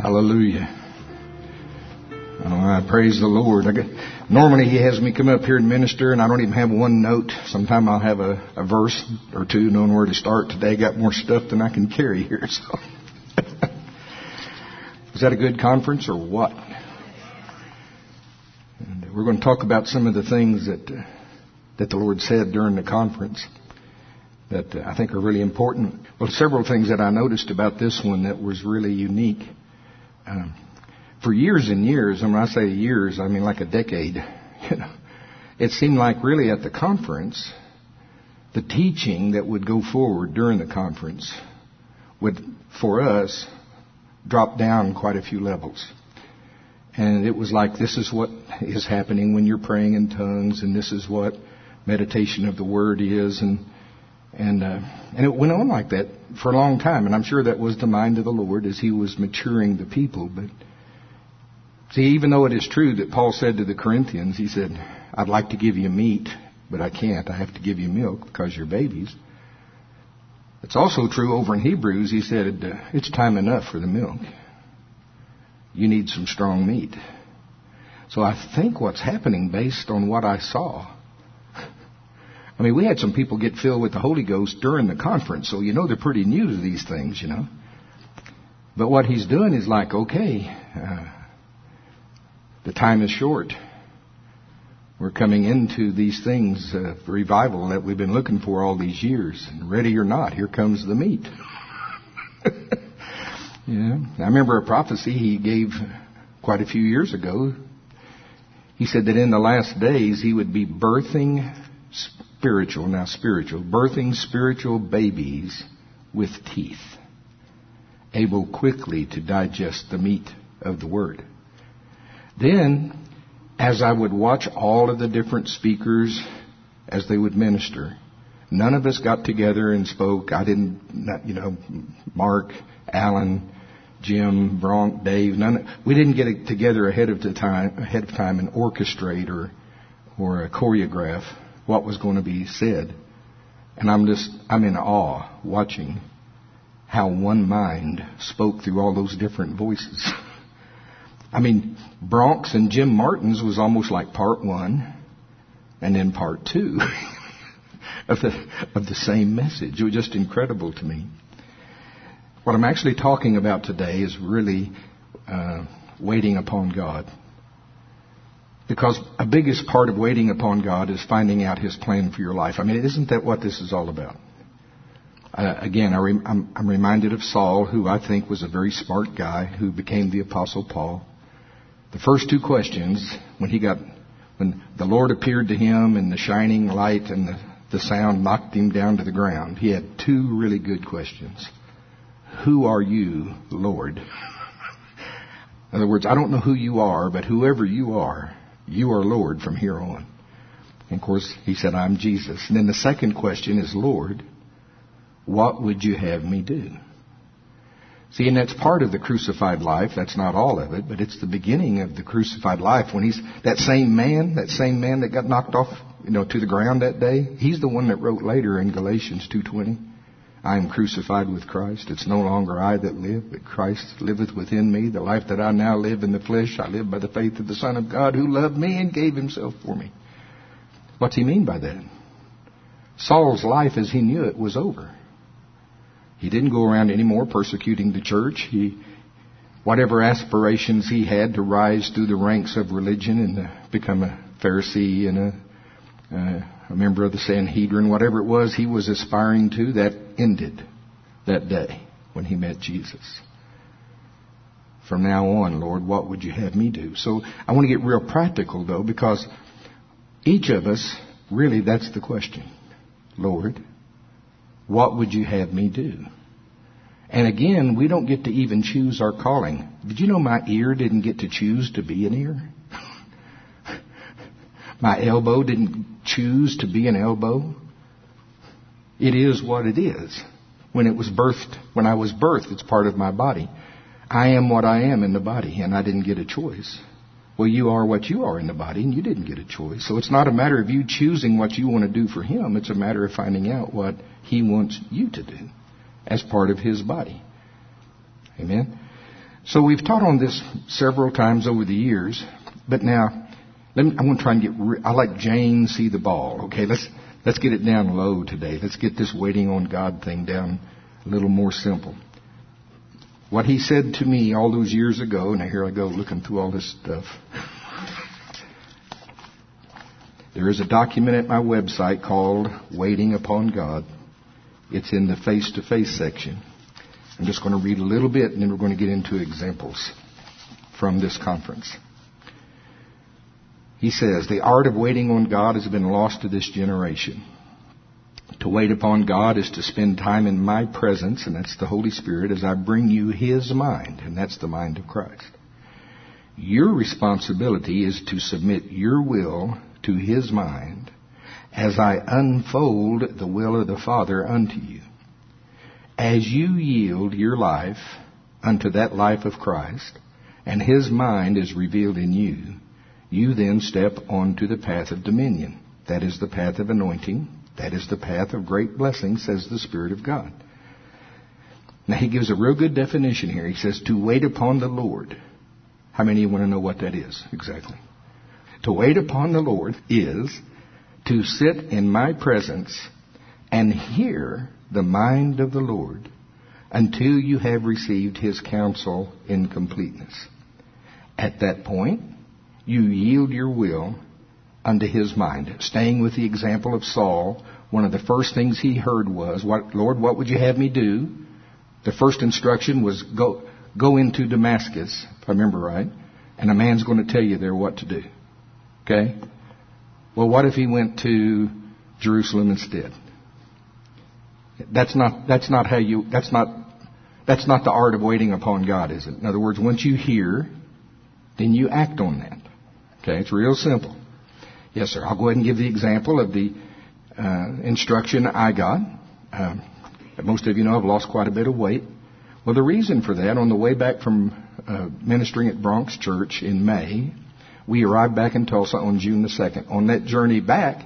Hallelujah. Oh, I praise the Lord. Normally He has me come up here and minister, and I don't even have one note. Sometimes I'll have a verse or two knowing where to start. Today I got more stuff than I can carry here. So, was that a good conference or what? And we're going to talk about some of the things that the Lord said during the conference that I think are really important. Well, several things that I noticed about this one that was really unique. For years and years, and when I say years, I mean like a decade, it seemed like really at the conference, the teaching that would go forward during the conference would, for us, drop down quite a few levels. And it was like, this is what is happening when you're praying in tongues, and this is what meditation of the Word is, and it went on like that for a long time. And I'm sure that was the mind of the Lord as He was maturing the people. But see, even though it is true that Paul said to the Corinthians, he said, I'd like to give you meat, but I can't. I have to give you milk because you're babies. It's also true over in Hebrews. He said, it's time enough for the milk. You need some strong meat. So I think what's happening based on what I saw, I mean, we had some people get filled with the Holy Ghost during the conference, so they're pretty new to these things, But what He's doing is like, okay, the time is short. We're coming into these things, revival that we've been looking for all these years. And ready or not, here comes the meat. Yeah, I remember a prophecy He gave quite a few years ago. He said that in the last days He would be birthing birthing spiritual babies with teeth, able quickly to digest the meat of the Word. Then, as I would watch all of the different speakers as they would minister, none of us got together and spoke. I didn't, Mark, Alan, Jim, Bronk, Dave, we didn't get it together ahead of time and orchestrate or choreograph what was going to be said. And I'm in awe watching how one mind spoke through all those different voices. I mean, Bronk's and Jim Martin's was almost like part one and then part two of the same message. It was just incredible to me. What I'm actually talking about today is really waiting upon God. Because a biggest part of waiting upon God is finding out His plan for your life. I mean, isn't that what this is all about? Again, I'm reminded of Saul, who I think was a very smart guy, who became the Apostle Paul. The first two questions, when the Lord appeared to him and the shining light and the sound knocked him down to the ground, he had two really good questions. Who are you, Lord? In other words, I don't know who you are, but whoever you are Lord from here on. And of course, he said, I'm Jesus. And then the second question is, Lord, what would you have me do? See, and that's part of the crucified life. That's not all of it, but it's the beginning of the crucified life. When he's that same man that got knocked off, to the ground that day, he's the one that wrote later in Galatians 2:20, I am crucified with Christ. It's no longer I that live, but Christ liveth within me. The life that I now live in the flesh, I live by the faith of the Son of God who loved me and gave Himself for me. What's he mean by that? Saul's life as he knew it was over. He didn't go around anymore persecuting the church. Whatever aspirations he had to rise through the ranks of religion and become a Pharisee and a member of the Sanhedrin, whatever it was he was aspiring to, that ended that day when he met Jesus. From now on, Lord, what would you have me do? So I want to get real practical, though, because each of us, really, that's the question. Lord, what would you have me do? And again, we don't get to even choose our calling. Did you know my ear didn't get to choose to be an ear? My elbow didn't choose to be an elbow. It is what it is. When I was birthed, it's part of my body. I am what I am in the body, and I didn't get a choice. Well, you are what you are in the body, and you didn't get a choice. So it's not a matter of you choosing what you want to do for Him. It's a matter of finding out what He wants you to do as part of His body. Amen? So we've taught on this several times over the years, but now I'm going to try and I like Jane see the ball. Okay, let's get it down low today. Let's get this waiting on God thing down a little more simple. What he said to me all those years ago, now here I go looking through all this stuff. There is a document at my website called Waiting Upon God. It's in the face-to-face section. I'm just going to read a little bit and then we're going to get into examples from this conference. He says, the art of waiting on God has been lost to this generation. To wait upon God is to spend time in my presence, and that's the Holy Spirit, as I bring you His mind, and that's the mind of Christ. Your responsibility is to submit your will to His mind as I unfold the will of the Father unto you. As you yield your life unto that life of Christ, and His mind is revealed in you, you then step onto the path of dominion. That is the path of anointing. That is the path of great blessing, says the Spirit of God. Now he gives a real good definition here. He says, to wait upon the Lord. How many of you want to know what that is exactly? To wait upon the Lord is to sit in my presence and hear the mind of the Lord until you have received His counsel in completeness. At that point, you yield your will unto His mind. Staying with the example of Saul, one of the first things he heard was, Lord, what would you have me do? The first instruction was go into Damascus, if I remember right, and a man's going to tell you there what to do. Okay? Well, what if he went to Jerusalem instead? That's not the art of waiting upon God, is it? In other words, once you hear, then you act on that. Okay, it's real simple. Yes, sir. I'll go ahead and give the example of the instruction I got. Most of you know I've lost quite a bit of weight. Well, the reason for that, on the way back from ministering at Bronx Church in May, we arrived back in Tulsa on June the 2nd. On that journey back,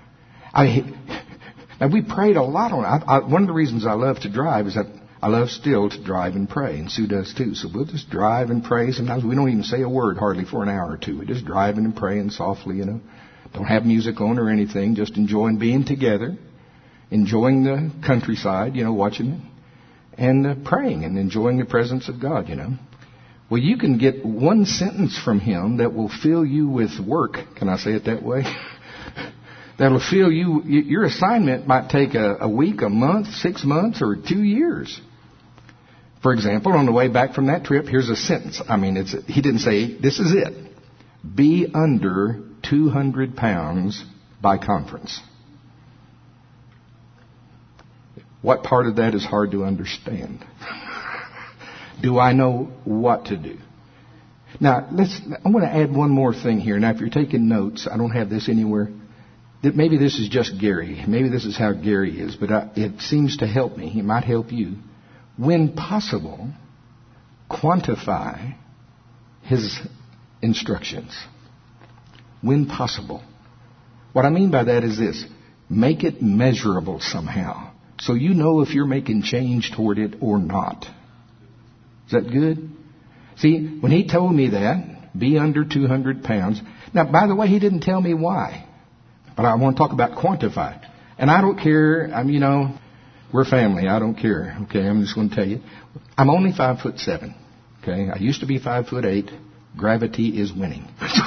and we prayed a lot on it. One of the reasons I love to drive is that I love still to drive and pray, and Sue does too. So we'll just drive and pray. Sometimes we don't even say a word hardly for an hour or two. We're just driving and praying softly, you know. Don't have music on or anything, just enjoying being together, enjoying the countryside, you know, watching it, and praying and enjoying the presence of God, you know. Well, you can get one sentence from Him that will fill you with work. Can I say it that way? That'll fill you. Your assignment might take a week, a month, 6 months, or 2 years. For example, on the way back from that trip, here's a sentence. He didn't say, this is it. Be under 200 pounds by conference. What part of that is hard to understand? Do I know what to do? Now, I want to add one more thing here. Now, if you're taking notes, I don't have this anywhere. Maybe this is just Gary. Maybe this is how Gary is, but it seems to help me. It might help you. When possible, quantify his instructions. When possible. What I mean by that is this. Make it measurable somehow, so you know if you're making change toward it or not. Is that good? See, when he told me that, be under 200 pounds. Now, by the way, he didn't tell me why. But I want to talk about quantify. And I don't care. We're family. I don't care. Okay, I'm just going to tell you. I'm only 5'7". Okay, I used to be 5'8". Gravity is winning.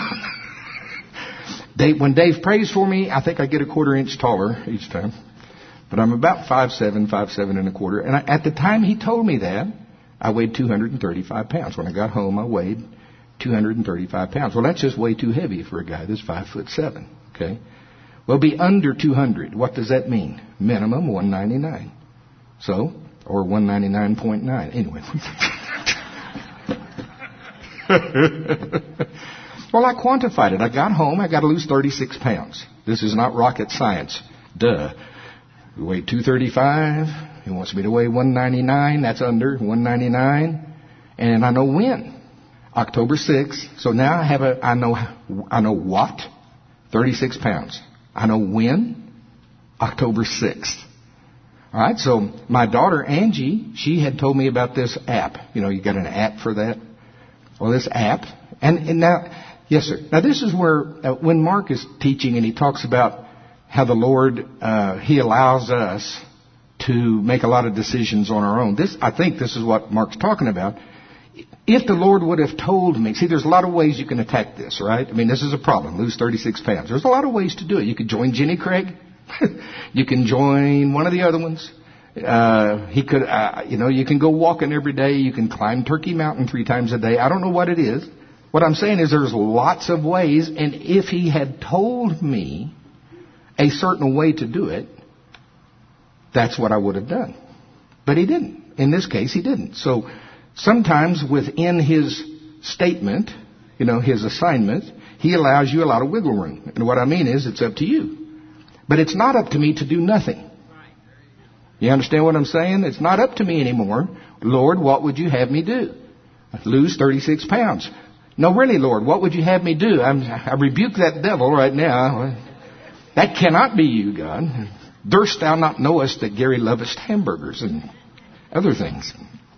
When Dave prays for me, I think I get a 1/4 inch taller each time. But I'm about 5'7", 5'7 1/4". And at the time he told me that, I weighed 235 pounds. When I got home, I weighed 235 pounds. Well, that's just way too heavy for a guy that's 5'7". Okay. Well, be under 200. What does that mean? Minimum 199. So, or 199.9. Anyway. Well, I quantified it. I got home. I got to lose 36 pounds. This is not rocket science. Duh. We weigh 235. He wants me to weigh 199. That's under 199. And I know when. October 6th. So now I know what? 36 pounds. I know when? October 6th. All right, so my daughter, Angie, she had told me about this app. You know, you got an app for that? Well, this app, and now, yes, sir. Now, this is where, when Mark is teaching and he talks about how the Lord, He allows us to make a lot of decisions on our own. I think this is what Mark's talking about. If the Lord would have told me, see, there's a lot of ways you can attack this, right? I mean, this is a problem. Lose 36 pounds. There's a lot of ways to do it. You could join Jenny Craig. You can join one of the other ones. He could, you can go walking every day. You can climb Turkey Mountain 3 times a day. I don't know what it is. What I'm saying is there's lots of ways. And if He had told me a certain way to do it, that's what I would have done. But He didn't. In this case, He didn't. So sometimes within His statement, His assignment, He allows you a lot of wiggle room. And what I mean is it's up to you. But it's not up to me to do nothing. You understand what I'm saying? It's not up to me anymore. Lord, what would you have me do? Lose 36 pounds. No, really, Lord, what would you have me do? I rebuke that devil right now. That cannot be you, God. Durst thou not knowest that Gary lovest hamburgers and other things?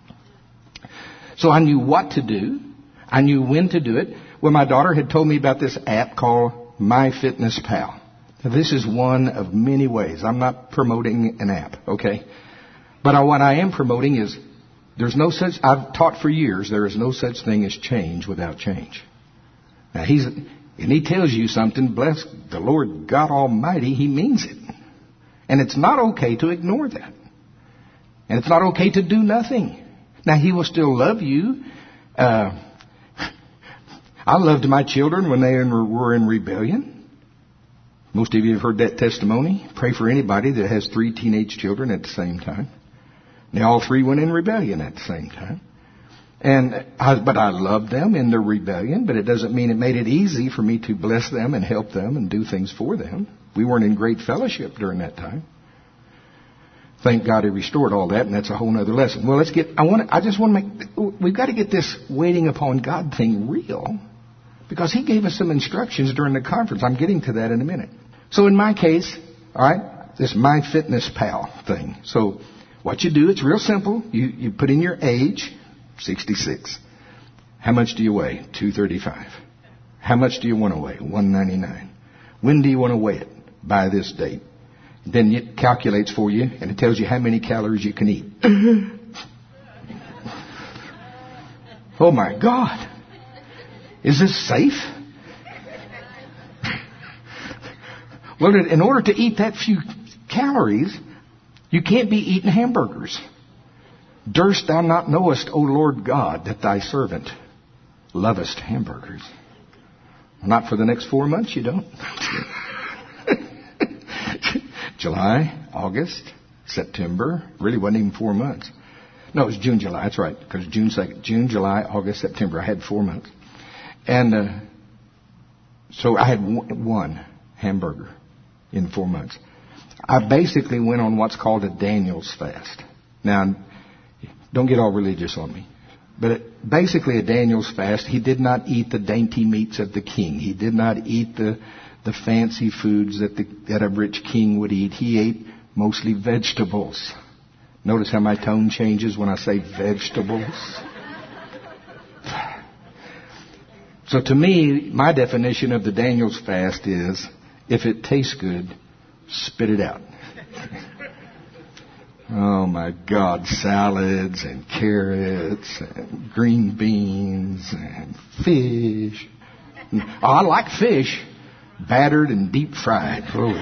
So I knew what to do. I knew when to do it. Well, my daughter had told me about this app called MyFitnessPal. Now, this is one of many ways. I'm not promoting an app, okay? But what I am promoting is I've taught for years, there is no such thing as change without change. Now, He tells you something, bless the Lord God Almighty, He means it. And it's not okay to ignore that. And it's not okay to do nothing. Now, He will still love you. I loved my children when they were in rebellion. Most of you have heard that testimony. Pray for anybody that has 3 teenage children at the same time. They all 3 went in rebellion at the same time. But I loved them in their rebellion, but it doesn't mean it made it easy for me to bless them and help them and do things for them. We weren't in great fellowship during that time. Thank God He restored all that, and that's a whole other lesson. Well, we've got to get this waiting upon God thing real, because He gave us some instructions during the conference. I'm getting to that in a minute. So in my case, all right, this MyFitnessPal thing. So what you do, it's real simple. You put in your age, 66. How much do you weigh? 235. How much do you want to weigh? 199. When do you want to weigh it? By this date. Then it calculates for you, and it tells you how many calories you can eat. Oh my God. Is this safe? Well, in order to eat that few calories, you can't be eating hamburgers. Durst thou not knowest, O Lord God, that thy servant lovest hamburgers? Not for the next 4 months, you don't. July, August, September. Really wasn't even 4 months. No, it was June, July. That's right, because June 2nd. June, July, August, September. I had 4 months. And so I had one hamburger in 4 months. I basically went on what's called a Daniel's fast. Now, don't get all religious on me. But basically a Daniel's fast, he did not eat the dainty meats of the king. He did not eat the fancy foods that a rich king would eat. He ate mostly vegetables. Notice how my tone changes when I say vegetables. So to me, my definition of the Daniel's fast is, if it tastes good, spit it out. Oh my God, salads and carrots and green beans and fish. Oh, I like fish, battered and deep fried. Glory.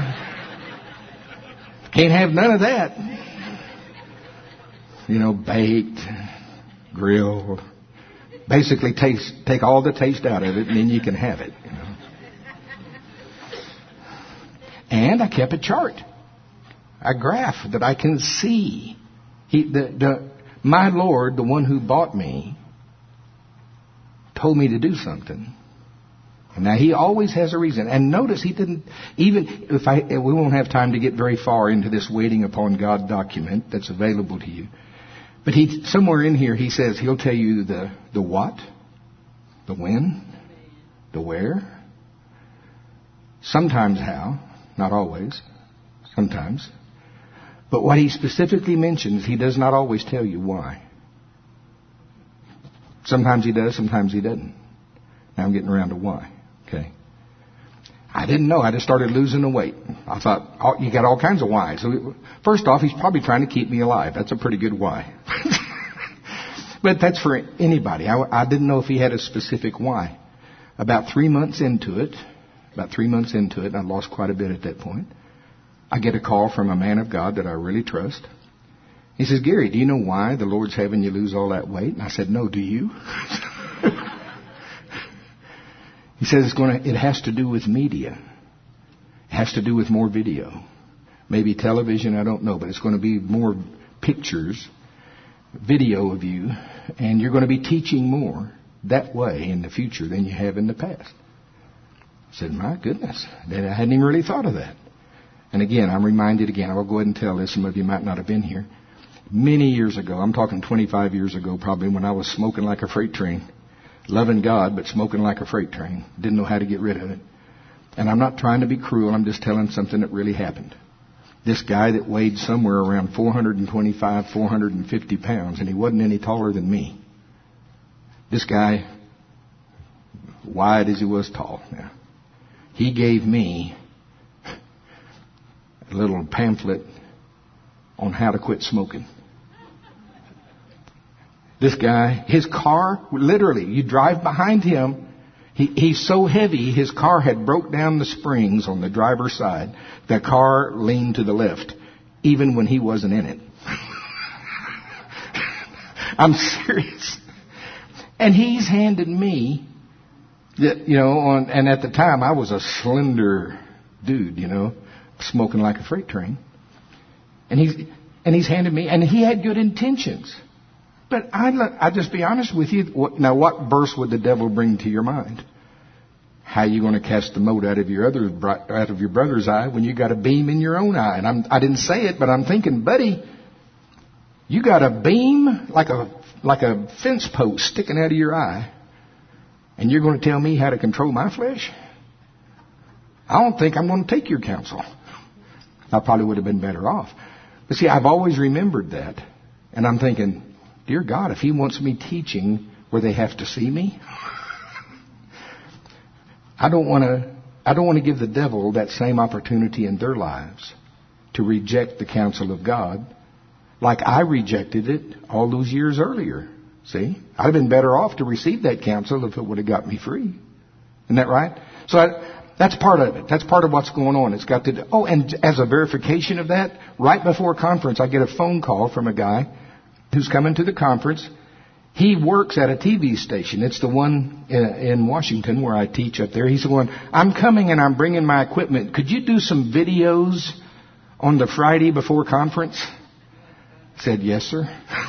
Can't have none of that. Baked, grilled. Basically take all the taste out of it, and then you can have it. And I kept a chart, a graph that I can see. My Lord, the one who bought me, told me to do something. Now, He always has a reason. And notice He didn't, even if we won't have time to get very far into this waiting upon God document that's available to you. But somewhere in here, He says He'll tell you the what, the when, the where, sometimes how, not always, sometimes. But what He specifically mentions, He does not always tell you why. Sometimes he does, sometimes he doesn't. Now I'm getting around to why. Okay. I didn't know. I just started losing the weight. I thought, oh, you got all kinds of whys. So first off, he's probably trying to keep me alive. That's a pretty good why. But that's for anybody. I didn't know if he had a specific why. About 3 months into it, and I lost quite a bit at that point, I get a call from a man of God that I really trust. He says, Gary, do you know why the Lord's having you lose all that weight? And I said, no, do you? He says it has to do with media. It has to do with more video. Maybe television, I don't know, but it's going to be more pictures, video of you, and you're going to be teaching more that way in the future than you have in the past. I said, my goodness, I hadn't even really thought of that. And again, I'm reminded again, I will go ahead and tell this, some of you might not have been here. Many years ago, I'm talking 25 years ago probably, when I was smoking like a freight train, loving God, but smoking like a freight train, didn't know how to get rid of it. And I'm not trying to be cruel, I'm just telling something that really happened. This guy that weighed somewhere around 425, 450 pounds, and he wasn't any taller than me. This guy, wide as he was tall, yeah, he gave me a little pamphlet on how to quit smoking. This guy, his car, literally, you drive behind him, he's so heavy, his car had broke down the springs on the driver's side. The car leaned to the left, even when he wasn't in it. I'm serious. And he's handed me, and at the time I was a slender dude, smoking like a freight train. And he's handed me, and he had good intentions. But I just be honest with you. Now, what verse would the devil bring to your mind? How are you going to cast the mote out of your brother's eye when you got a beam in your own eye? And I didn't say it, but I'm thinking, buddy, you got a beam like a fence post sticking out of your eye, and you're going to tell me how to control my flesh? I don't think I'm going to take your counsel. I probably would have been better off. But see, I've always remembered that, and I'm thinking, dear God, if He wants me teaching where they have to see me, I don't want to give the devil that same opportunity in their lives to reject the counsel of God, like I rejected it all those years earlier. See, I'd have been better off to receive that counsel if it would have got me free. Isn't that right? So that's part of it. That's part of what's going on. It's got to. And as a verification of that, right before conference, I get a phone call from a guy who's coming to the conference. He works at a TV station. It's the one in Washington where I teach up there. He's going, I'm coming and I'm bringing my equipment. Could you do some videos on the Friday before conference? I said, yes, sir.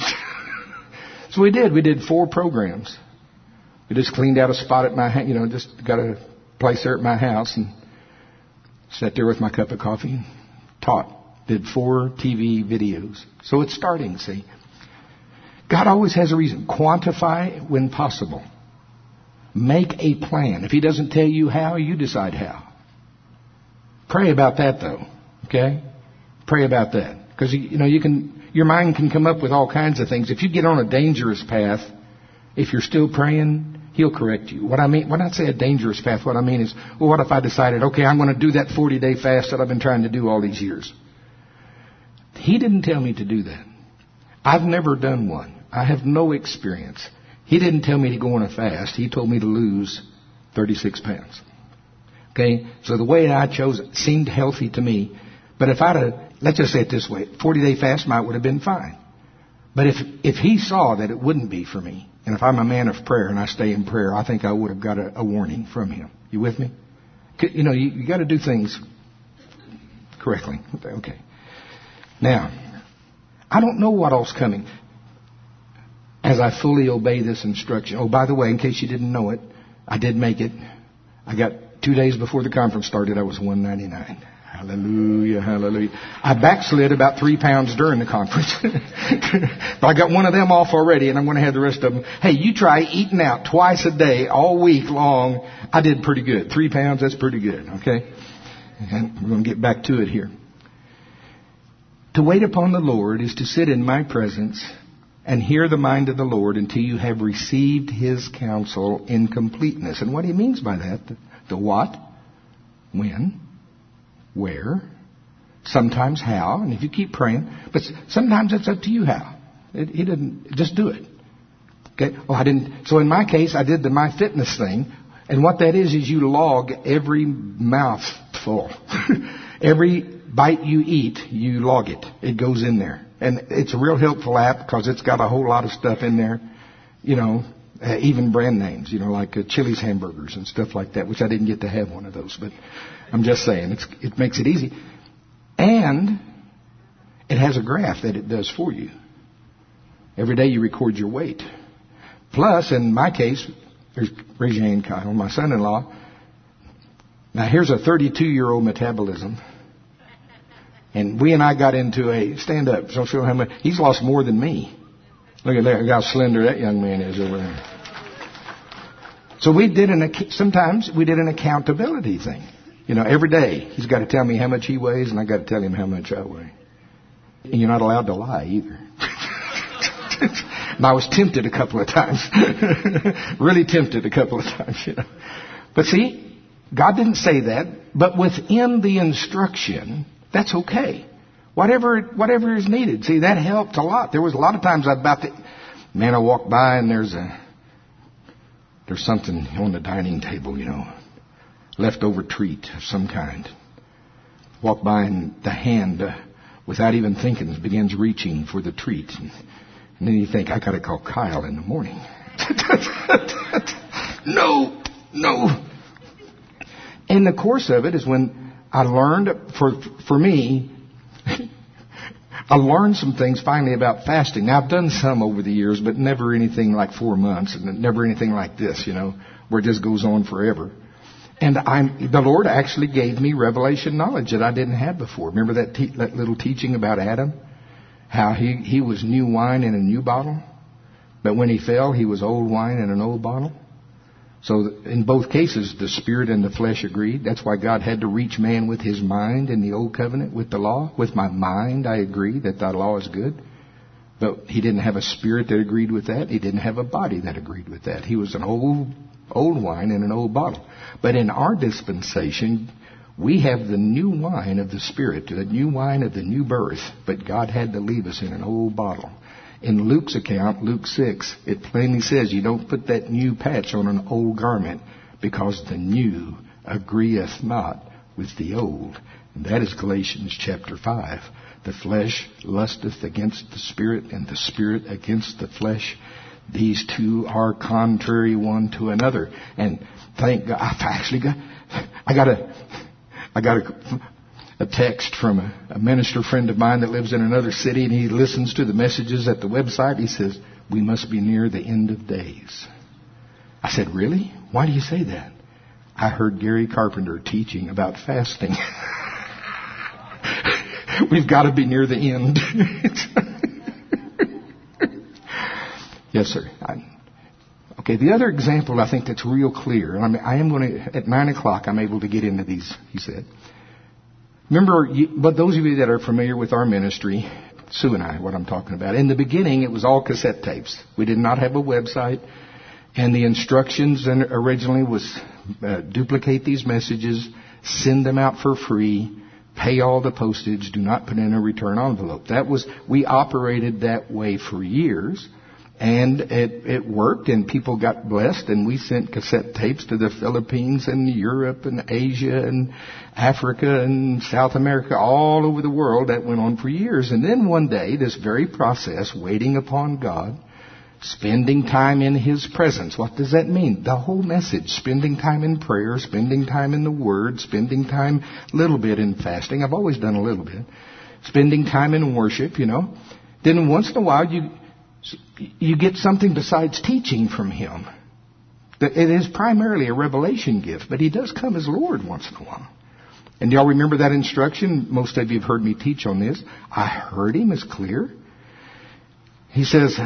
So we did. We did 4 programs. We just cleaned out a spot at my house, just got a place there at my house and sat there with my cup of coffee and taught. Did 4 TV videos. So it's starting, see. God always has a reason. Quantify when possible. Make a plan. If He doesn't tell you how, you decide how. Pray about that, though. Okay? Pray about that. Because, your mind can come up with all kinds of things. If you get on a dangerous path, if you're still praying, He'll correct you. What I mean, when I say a dangerous path, what I mean is, well, what if I decided, okay, I'm going to do that 40-day fast that I've been trying to do all these years? He didn't tell me to do that. I've never done one. I have no experience. He didn't tell me to go on a fast. He told me to lose 36 pounds. Okay? So the way I chose it seemed healthy to me. But if let's just say it this way, 40-day fast would have been fine. But if He saw that it wouldn't be for me, and if I'm a man of prayer and I stay in prayer, I think I would have got a warning from Him. You with me? You got to do things correctly. Okay. Now, I don't know what all's coming as I fully obey this instruction. Oh, by the way, in case you didn't know it, I did make it. I got 2 days before the conference started, I was 199. Hallelujah, hallelujah. I backslid about 3 pounds during the conference. But I got one of them off already, and I'm going to have the rest of them. Hey, you try eating out twice a day, all week long. I did pretty good. 3 pounds, that's pretty good, okay? And we're going to get back to it here. To wait upon the Lord is to sit in my presence and hear the mind of the Lord until you have received His counsel in completeness. And what He means by that, the what, when, where, sometimes how, and if you keep praying, but sometimes it's up to you how. He didn't, just do it. Okay? Oh, I didn't. So in my case, I did the MyFitness thing, and what that is you log every mouthful. Every bite you eat, you log it. It goes in there. And it's a real helpful app because it's got a whole lot of stuff in there, even brand names, like Chili's hamburgers and stuff like that, which I didn't get to have one of those, but I'm just saying it makes it easy. And it has a graph that it does for you. Every day you record your weight. Plus, in my case, raise your hand, Kyle, my son-in-law. Now, here's a 32-year-old metabolism. And we and I got into a stand-up. So show how much. He's lost more than me. Look at that. Look how slender that young man is over there. So sometimes we did an accountability thing. Every day he's got to tell me how much he weighs and I got to tell him how much I weigh. And you're not allowed to lie either. And I was tempted a couple of times. Really tempted a couple of times, But see, God didn't say that. But within the instruction, that's okay. Whatever is needed. See, that helped a lot. There was a lot of times I walked by and there's something on the dining table, leftover treat of some kind. Walk by and the hand, without even thinking, begins reaching for the treat. And then you think, I got to call Kyle in the morning. No. In the course of it is when I learned, for me, I learned some things finally about fasting. Now, I've done some over the years, but never anything like 4 months and never anything like this, where it just goes on forever. And the Lord actually gave me revelation knowledge that I didn't have before. Remember that little teaching about Adam? How he was new wine in a new bottle, but when he fell, he was old wine in an old bottle. So in both cases, the spirit and the flesh agreed. That's why God had to reach man with His mind in the old covenant with the law. With my mind, I agree that thy law is good. But He didn't have a spirit that agreed with that. He didn't have a body that agreed with that. He was an old wine in an old bottle. But in our dispensation, we have the new wine of the Spirit, the new wine of the new birth, but God had to leave us in an old bottle. In Luke's account, Luke 6, it plainly says you don't put that new patch on an old garment because the new agreeth not with the old. And that is Galatians chapter 5. The flesh lusteth against the Spirit and the Spirit against the flesh. These two are contrary one to another. And thank God, I got a text from a minister friend of mine that lives in another city, and he listens to the messages at the website. He says, we must be near the end of days. I said, really? Why do you say that? I heard Gary Carpenter teaching about fasting. We've got to be near the end. Yes, sir. Okay, the other example I think that's real clear, and I am going to, at 9 o'clock, I'm able to get into these, he said. Remember, but those of you that are familiar with our ministry, Sue and I, what I'm talking about, in the beginning it was all cassette tapes. We did not have a website, and the instructions originally was duplicate these messages, send them out for free, pay all the postage, do not put in a return envelope. We operated that way for years. And it worked, and people got blessed, and we sent cassette tapes to the Philippines and Europe and Asia and Africa and South America, all over the world. That went on for years. And then one day, this very process, waiting upon God, spending time in His presence. What does that mean? The whole message. Spending time in prayer, spending time in the Word, spending time a little bit in fasting. I've always done a little bit. Spending time in worship, Then once in a while, you get something besides teaching from Him. It is primarily a revelation gift, but He does come as Lord once in a while. And y'all remember that instruction? Most of you have heard me teach on this. I heard Him as clear. He says,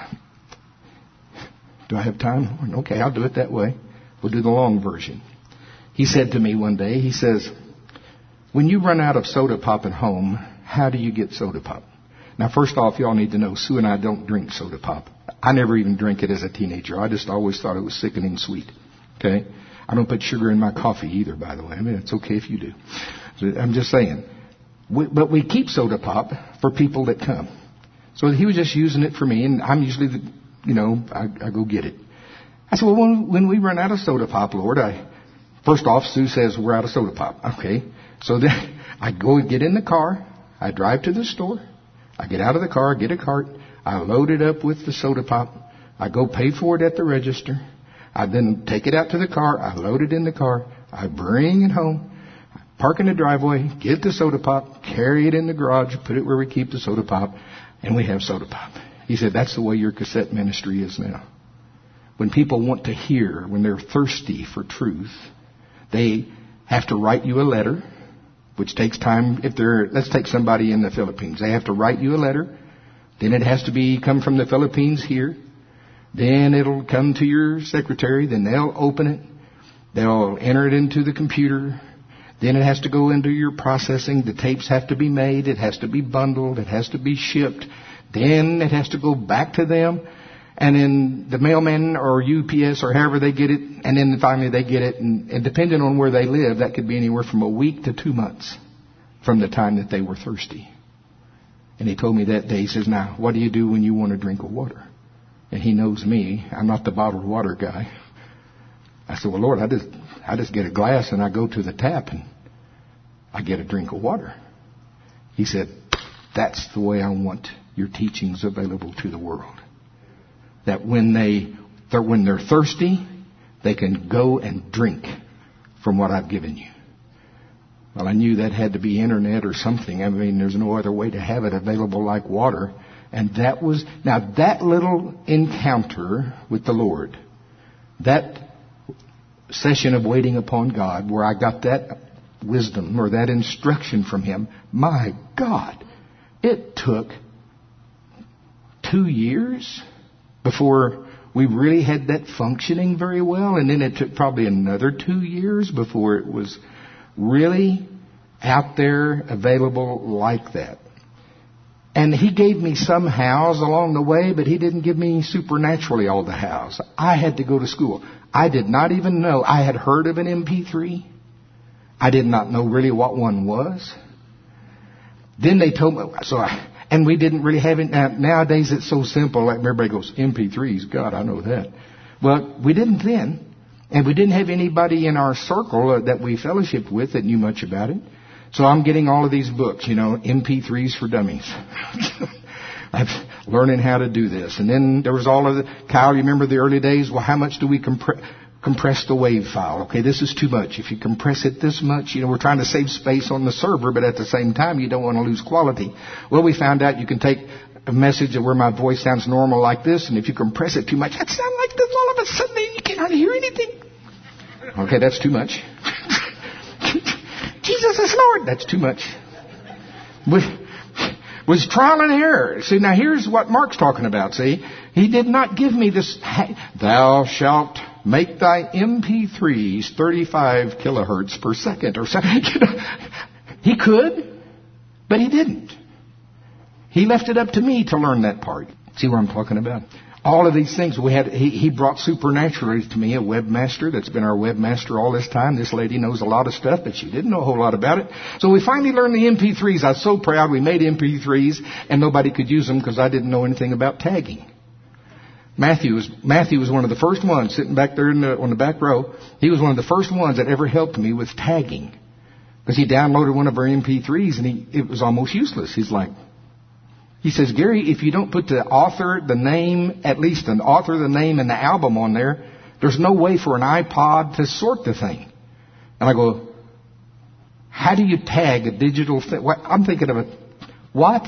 do I have time? Okay, I'll do it that way. We'll do the long version. He said to me one day, he says, when you run out of soda pop at home, how do you get soda pop? Now, first off, y'all need to know, Sue and I don't drink soda pop. I never even drank it as a teenager. I just always thought it was sickening sweet. Okay? I don't put sugar in my coffee either, by the way. I mean, it's okay if you do. So I'm just saying. But we keep soda pop for people that come. So he was just using it for me, and I'm usually, I go get it. I said, well, when we run out of soda pop, Lord, first off, Sue says we're out of soda pop. Okay. So then I go get in the car. I drive to the store. I get out of the car, get a cart. I load it up with the soda pop. I go pay for it at the register. I then take it out to the car. I load it in the car. I bring it home. I park in the driveway, get the soda pop, carry it in the garage, put it where we keep the soda pop, and we have soda pop. He said, that's the way your cassette ministry is now. When people want to hear, when they're thirsty for truth, they have to write you a letter, which takes time. Let's take somebody in the Philippines. They have to write you a letter. Then it has to come from the Philippines here. Then it'll come to your secretary. Then they'll open it. They'll enter it into the computer. Then it has to go into your processing. The tapes have to be made. It has to be bundled. It has to be shipped. Then it has to go back to them. And then the mailman or UPS or however they get it. And then finally they get it. And depending on where they live, that could be anywhere from a week to 2 months from the time that they were thirsty. And he told me that day, he says, now, what do you do when you want a drink of water? And he knows me. I'm not the bottled water guy. I said, well, Lord, I just get a glass and I go to the tap and I get a drink of water. He said, that's the way I want your teachings available to the world. That when they're thirsty, they can go and drink from what I've given you. Well, I knew that had to be internet or something. I mean, there's no other way to have it available like water. And that little encounter with the Lord, that session of waiting upon God, where I got that wisdom or that instruction from Him, my God, it took 2 years before we really had that functioning very well. And then it took probably another 2 years before it was really out there available like that. And He gave me some hows along the way, but He didn't give me supernaturally all the hows. I had to go to school. I did not even know. I had heard of an MP3. I did not know really what one was. Then they told me, and we didn't really have it. Nowadays it's so simple, like everybody goes, MP3s, God, I know that. Well, we didn't then. And we didn't have anybody in our circle that we fellowshiped with that knew much about it. So I'm getting all of these books, MP3s for dummies. I'm learning how to do this. And then there was all of Kyle, you remember the early days? Well, how much do we compress the wave file? Okay, this is too much. If you compress it this much, we're trying to save space on the server, but at the same time, you don't want to lose quality. Well, we found out you can take a message where my voice sounds normal like this, and if you compress it too much, it sounds like this all of a sudden, you can't hardly hear anything. Okay, that's too much. Jesus is Lord. That's too much. Was trial and error. See, now here's what Mark's talking about, see. He did not give me this, thou shalt make thy MP3s 35 kilohertz per second or something. He could, but He didn't. He left it up to me to learn that part. See what I'm talking about? All of these things he brought supernaturally to me, a webmaster that's been our webmaster all this time. This lady knows a lot of stuff, but she didn't know a whole lot about it. So we finally learned the MP3s. I was so proud we made MP3s and nobody could use them because I didn't know anything about tagging. Matthew was one of the first ones sitting back there on the back row. He was one of the first ones that ever helped me with tagging because he downloaded one of our MP3s and it was almost useless. He says, Gary, if you don't put the author, the name, at least an author, the name, and the album on there, there's no way for an iPod to sort the thing. And I go, how do you tag a digital thing? I'm thinking of what?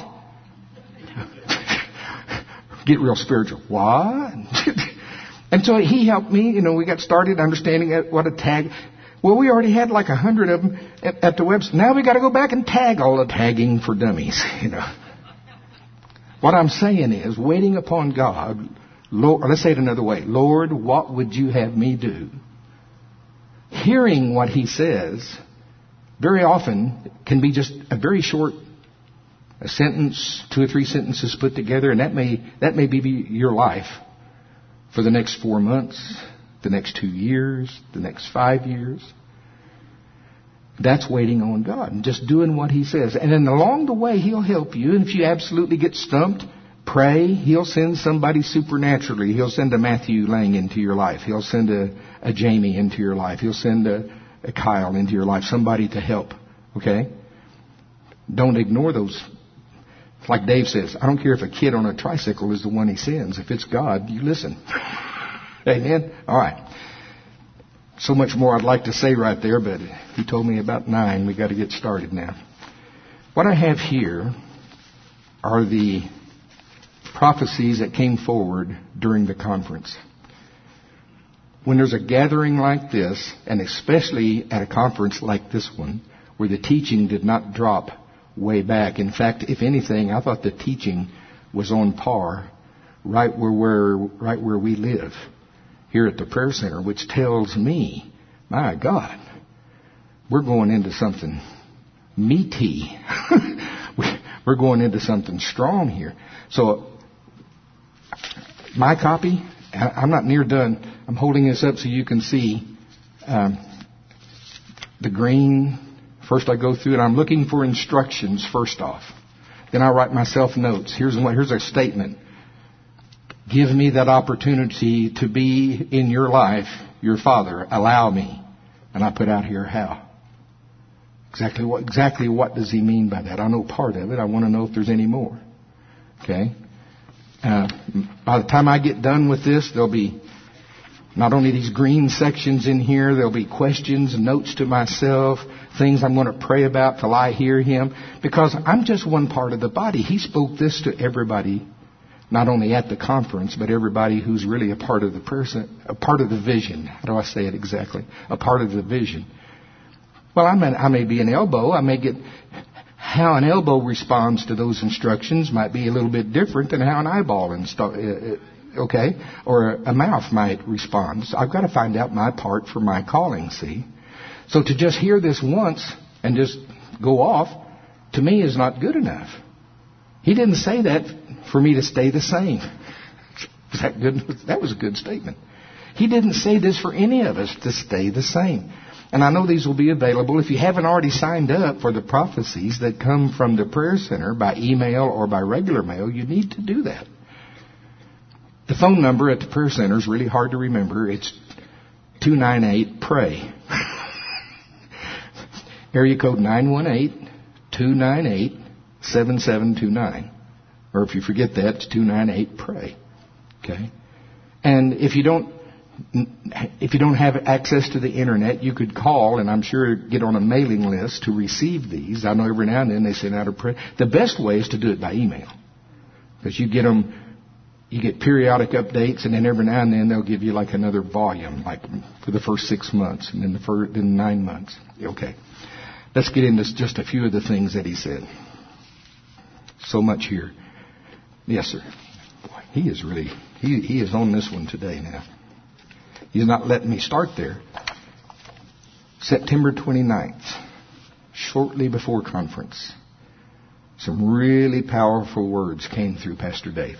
Get real spiritual. What? And so he helped me. We got started understanding what a tag. Well, we already had like 100 of them at the website. Now we got to go back and tag all the tagging for dummies, What I'm saying is, waiting upon God, Lord, let's say it another way. Lord, what would you have me do? Hearing what He says very often can be just a very short a sentence, 2 or 3 sentences put together, and that may be your life for the next 4 months, the next 2 years, the next 5 years. That's waiting on God and just doing what He says. And then along the way, He'll help you. And if you absolutely get stumped, pray. He'll send somebody supernaturally. He'll send a Matthew Lang into your life. He'll send a Jamie into your life. He'll send a Kyle into your life. Somebody to help. Okay? Don't ignore those. Like Dave says, I don't care if a kid on a tricycle is the one He sends. If it's God, you listen. Amen? All right. So much more I'd like to say right there, but he told me about 9. We got to get started now. What I have here are the prophecies that came forward during the conference. When there's a gathering like this, and especially at a conference like this one, where the teaching did not drop way back. In fact, if anything, I thought the teaching was on par right where we live here at the prayer center, which tells me, my God, we're going into something meaty. We're going into something strong here. So my copy, I'm not near done. I'm holding this up so you can see the green. First I go through it. I'm looking for instructions first off. Then I write myself notes. Here's a statement. Give me that opportunity to be in your life, your Father. Allow me. And I put out here how. Exactly what does He mean by that? I know part of it. I want to know if there's any more. Okay? By the time I get done with this, there'll be not only these green sections in here, there'll be questions, notes to myself, things I'm going to pray about till I hear Him. Because I'm just one part of the body. He spoke this to everybody, not only at the conference, but everybody who's really a part of the person, a part of the vision. How do I say it exactly? A part of the vision. Well, I may be an elbow. I may get how an elbow responds to those instructions might be a little bit different than how an eyeball okay, or a mouth might respond. So I've got to find out my part for my calling. See, so to just hear this once and just go off, to me, is not good enough. He didn't say that for me to stay the same. Was that good? That was a good statement. He didn't say this for any of us to stay the same. And I know these will be available. If you haven't already signed up for the prophecies that come from the prayer center by email or by regular mail, you need to do that. The phone number at the prayer center is really hard to remember. It's 298-PRAY. Area code 918-298-7729. Or if you forget that, it's 298-PRAY. Okay? And if you don't have access to the internet, you could call, and I'm sure get on a mailing list to receive these. I know every now and then they send out a prayer. The best way is to do it by email. Because you get periodic updates, and then every now and then they'll give you like another volume, like for the first 6 months, and then 9 months. Okay. Let's get into just a few of the things that he said. So much here. Yes, sir. Boy, he is on this one today now. He's not letting me start there. September 29th, shortly before conference, some really powerful words came through Pastor Dave.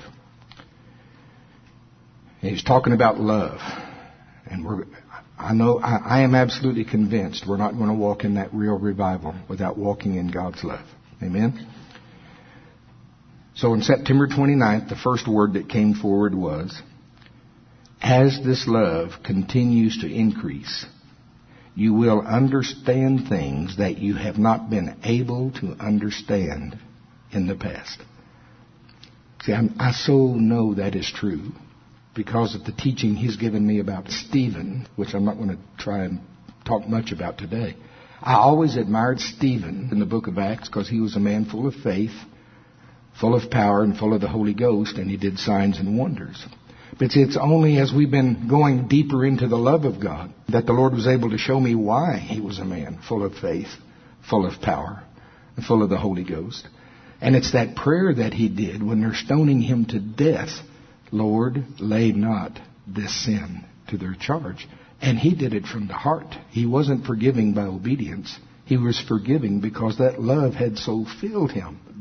And he's talking about love. And I am absolutely convinced we're not going to walk in that real revival without walking in God's love. Amen? So on September 29th, the first word that came forward was, as this love continues to increase, you will understand things that you have not been able to understand in the past. See, I so know that is true because of the teaching he's given me about Stephen, which I'm not going to try and talk much about today. I always admired Stephen in the book of Acts because he was a man full of faith, full of power, and full of the Holy Ghost, and he did signs and wonders. But it's only as we've been going deeper into the love of God that the Lord was able to show me why he was a man full of faith, full of power, and full of the Holy Ghost. And it's that prayer that he did when they're stoning him to death. Lord, lay not this sin to their charge. And he did it from the heart. He wasn't forgiving by obedience. He was forgiving because that love had so filled him.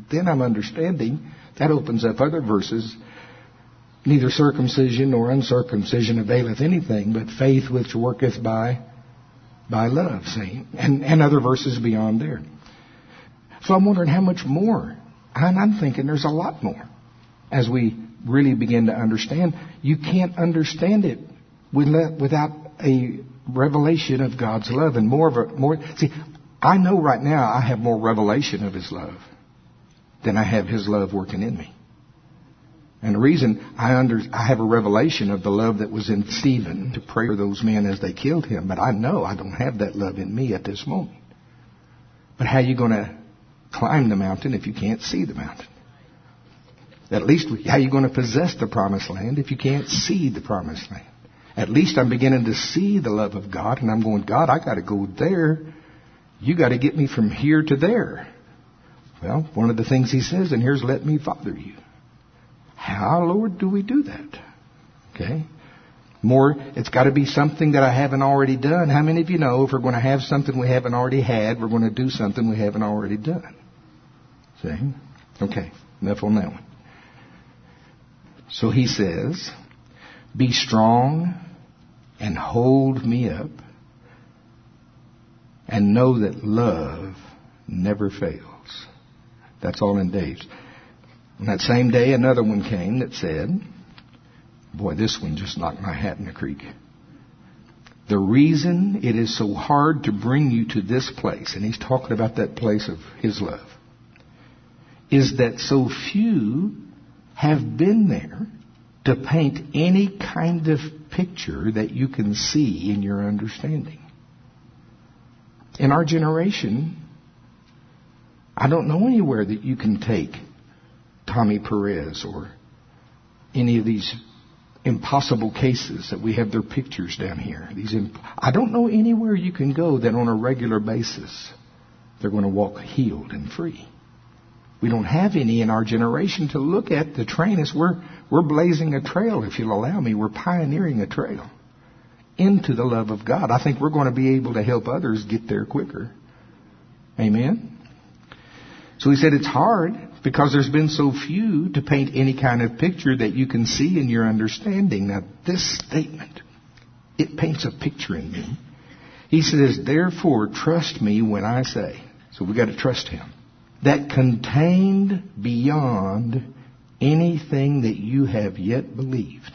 then I'm understanding. That opens up other verses. Neither circumcision nor uncircumcision availeth anything, but faith which worketh by love, see? And other verses beyond there. So I'm wondering how much more. And I'm thinking there's a lot more. As we really begin to understand, you can't understand it without a revelation of God's love and more. See, I know right now I have more revelation of His love than I have His love working in me. And the reason I have a revelation of the love that was in Stephen to pray for those men as they killed him, but I know I don't have that love in me at this moment. But how are you going to climb the mountain if you can't see the mountain? At least, how are you going to possess the promised land if you can't see the promised land? At least I'm beginning to see the love of God, and I'm going, God, I got to go there. You got to get me from here to there. Well, one of the things He says in here is, let me father you. How, Lord, do we do that? Okay. More, it's got to be something that I haven't already done. How many of you know if we're going to have something we haven't already had, we're going to do something we haven't already done? See? Okay. Enough on that one. So He says, be strong and hold me up and know that love never fails. That's all in Dave's. On that same day, another one came that said, boy, this one just knocked my hat in the creek. The reason it is so hard to bring you to this place, and he's talking about that place of His love, is that so few have been there to paint any kind of picture that you can see in your understanding. In our generation, I don't know anywhere that you can take Tommy Perez or any of these impossible cases that we have their pictures down here. I don't know anywhere you can go that on a regular basis they're going to walk healed and free. We don't have any in our generation to look at to train us. We're blazing a trail, if you'll allow me. We're pioneering a trail into the love of God. I think we're going to be able to help others get there quicker. Amen? So he said it's hard because there's been so few to paint any kind of picture that you can see in your understanding. Now, this statement, it paints a picture in me. He says, therefore, trust me when I say. So we've got to trust Him. That contained beyond anything that you have yet believed.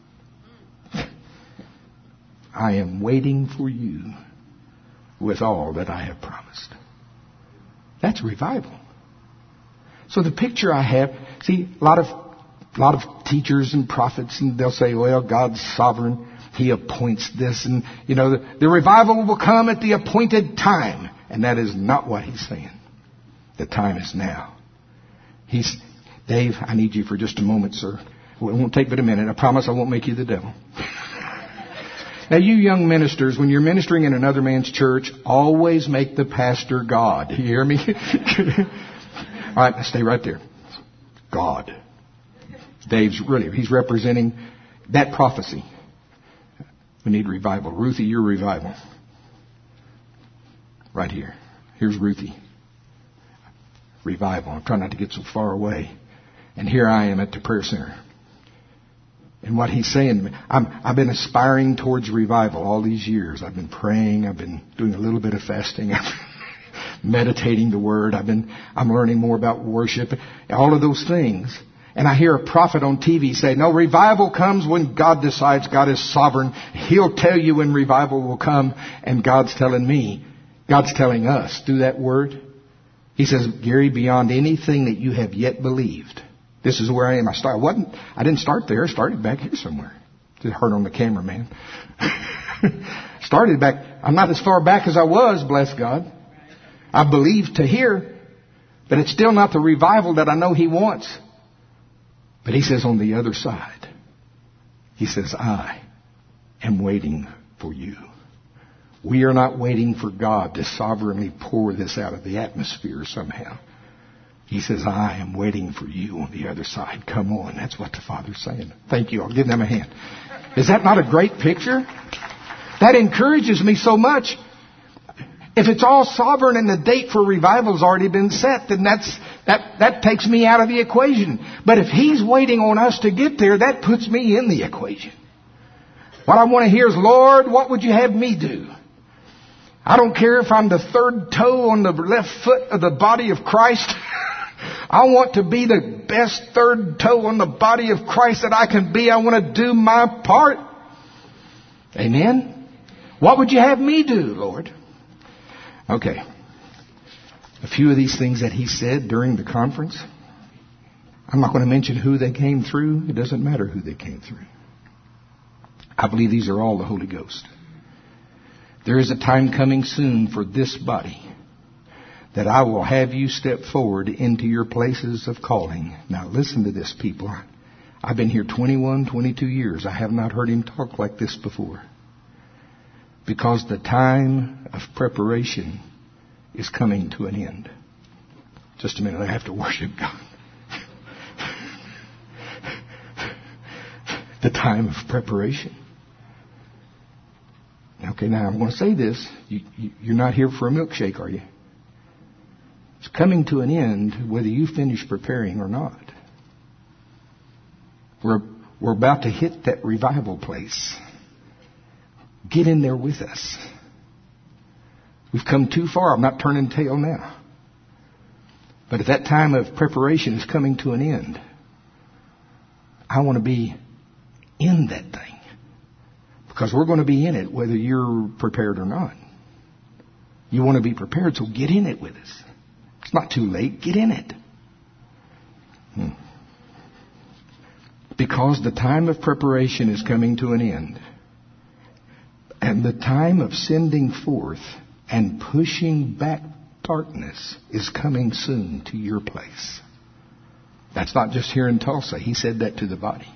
I am waiting for you with all that I have promised. That's revival. So the picture I have, see, a lot of teachers and prophets, and they'll say, well, God's sovereign. He appoints this, and, the revival will come at the appointed time. And that is not what He's saying. The time is now. Dave, I need you for just a moment, sir. It won't take but a minute. I promise I won't make you the devil. Now, you young ministers, when you're ministering in another man's church, always make the pastor God. You hear me? All right, stay right there. God. He's representing that prophecy. We need revival. Ruthie, your revival. Right here. Here's Ruthie. Revival. I'm trying not to get so far away. And here I am at the prayer center. And what he's saying to me, I've been aspiring towards revival all these years. I've been praying. I've been doing a little bit of fasting. Meditating the Word. I'm learning more about worship. All of those things. And I hear a prophet on TV say, no, revival comes when God decides. God is sovereign. He'll tell you when revival will come. And God's telling us through that word. He says, Gary, beyond anything that you have yet believed. This is where I am. I didn't start there. I started back here somewhere. It hurt on the camera, man. Started back. I'm not as far back as I was, bless God. I believe to hear, but it's still not the revival that I know He wants. But He says on the other side, He says, I am waiting for you. We are not waiting for God to sovereignly pour this out of the atmosphere somehow. He says, I am waiting for you on the other side. Come on. That's what the Father's saying. Thank you. I'll give them a hand. Is that not a great picture? That encourages me so much. If it's all sovereign and the date for revival's already been set, then That takes me out of the equation. But if He's waiting on us to get there, that puts me in the equation. What I want to hear is, Lord, what would you have me do? I don't care if I'm the third toe on the left foot of the body of Christ. I want to be the best third toe on the body of Christ that I can be. I want to do my part. Amen? What would you have me do, Lord? Okay. A few of these things that He said during the conference. I'm not going to mention who they came through. It doesn't matter who they came through. I believe these are all the Holy Ghost. There is a time coming soon for this body that I will have you step forward into your places of calling. Now listen to this, people. I've been here 21, 22 years. I have not heard Him talk like this before. Because the time of preparation is coming to an end. Just a minute, I have to worship God. The time of preparation. Okay, now I'm going to say this. You're not here for a milkshake, are you? It's coming to an end whether you finish preparing or not. We're about to hit that revival place. Get in there with us. We've come too far. I'm not turning tail now. But if that time of preparation is coming to an end, I want to be in that thing. Because we're going to be in it whether you're prepared or not. You want to be prepared, so get in it with us. It's not too late. Get in it. Because the time of preparation is coming to an end. And the time of sending forth and pushing back darkness is coming soon to your place. That's not just here in Tulsa. He said that to the body.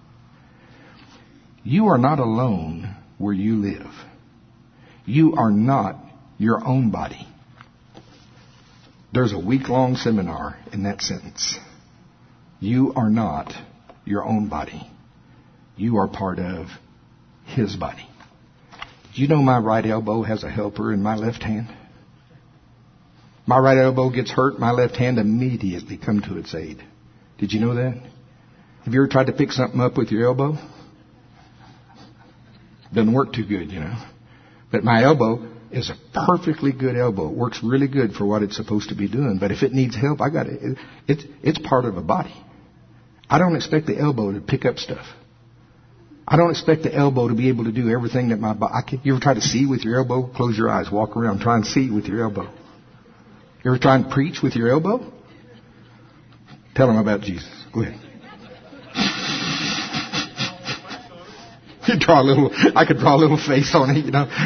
You are not alone where you live. You are not your own body. There's a week-long seminar in that sentence. You are not your own body. You are part of His body. Do you know my right elbow has a helper in my left hand? My right elbow gets hurt, my left hand immediately comes to its aid. Did you know that? Have you ever tried to pick something up with your elbow? Doesn't work too good, you know. But my elbow is a perfectly good elbow. It works really good for what it's supposed to be doing. But if it needs help, I got it. It's part of a body. I don't expect the elbow to pick up stuff. I don't expect the elbow to be able to do everything that my body... You ever try to see with your elbow? Close your eyes. Walk around. Try and see with your elbow. You ever try and preach with your elbow? Tell them about Jesus. Go ahead. I could draw a little face on it, you know.